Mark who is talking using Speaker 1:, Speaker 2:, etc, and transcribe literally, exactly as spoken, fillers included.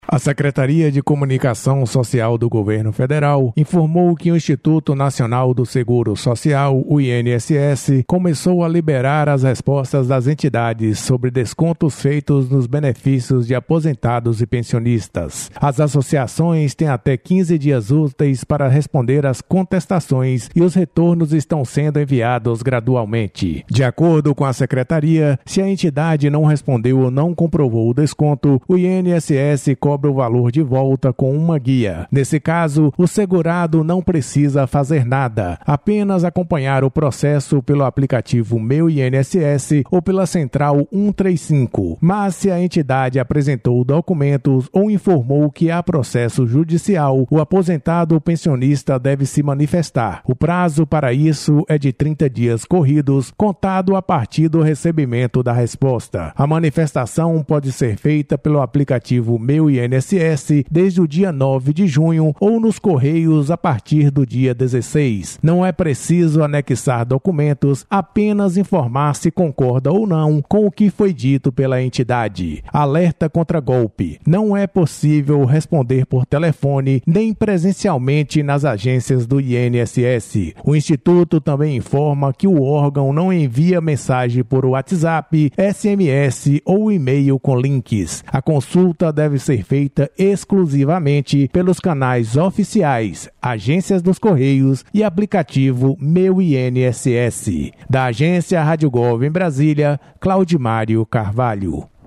Speaker 1: A Secretaria de Comunicação Social do Governo Federal informou que o Instituto Nacional do Seguro Social, o I N S S, começou a liberar as respostas das entidades sobre descontos feitos nos benefícios de aposentados e pensionistas. As associações têm até quinze dias úteis para responder às contestações e os retornos estão sendo enviados gradualmente. De acordo com a Secretaria, se a entidade não respondeu ou não comprovou o desconto, o I N S S cobra o valor de volta com uma guia. Nesse caso, o segurado não precisa fazer nada, apenas acompanhar o processo pelo aplicativo Meu I N S S ou pela Central cento e trinta e cinco. Mas se a entidade apresentou documentos ou informou que há processo judicial, o aposentado ou pensionista deve se manifestar. O prazo para isso é de trinta dias corridos, contado a partir do recebimento da resposta. A manifestação pode ser feita pelo aplicativo Meu I N S S desde o dia nove de junho ou nos Correios a partir do dia dezesseis. Não é preciso anexar documentos, apenas informar se concorda ou não com o que foi dito pela entidade. Alerta contra golpe. Não é possível responder por telefone nem presencialmente nas agências do I N S S. O Instituto também informa que o órgão não envia mensagem por WhatsApp, S M S ou e-mail com links. A consulta deve ser feita exclusivamente pelos canais oficiais, agências dos Correios e aplicativo Meu I N S S. Da agência Rádio Gov em Brasília, Claudimário Carvalho.